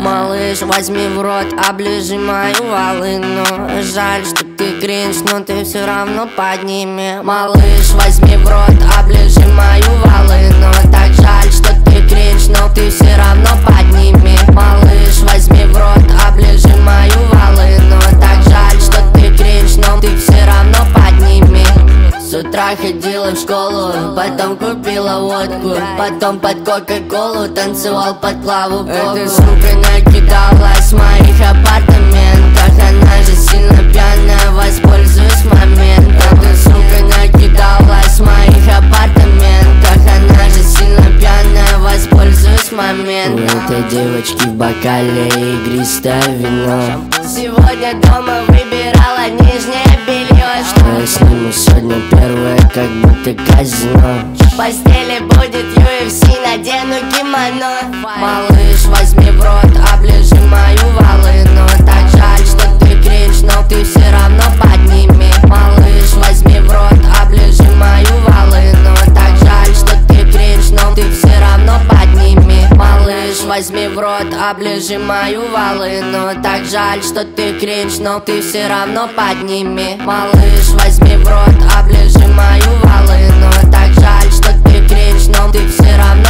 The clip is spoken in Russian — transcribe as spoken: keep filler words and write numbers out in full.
Малыш, возьми в рот, оближи мою волыну. Жаль, что ты кринж, но ты все равно подними. Малыш, возьми в рот, оближи мою волыну. Так жаль, что ты кринж, но ты все равно подними. Малыш, возьми в рот, оближи мою волыну. Так жаль, что ты кринж, но ты все равно подними. С утра ходила в школу, потом купила водку, потом под кока-колу танцевал под Клаву Коку. Эта сука накидалась в моих апартаментах, она же сильно пьяная, воспользуюсь моментом. Эта сука накидалась в моих апартаментах, она же сильно пьяная, воспользуюсь моментом. У этой девочки в бокале игристое вино. Сегодня дома выбирала нижнее белье. Что я сниму сегодня первое, как будто казино. В постели будет ю эф си, надену кимоно. Малыш, возьми в рот, оближи мою волыну. Так жаль, что ты кринж, но ты все равно подними. Малыш, возьми в рот, оближи мою волыну. Так жаль, что ты кринж, но ты все равно подними. Малыш, возьми в рот, оближи мою волыну. Так жаль, что ты кринж, но ты все равно подними. Малыш, возьми в рот, оближи мою волыну. Так жаль, что ты кринж, но ты все равно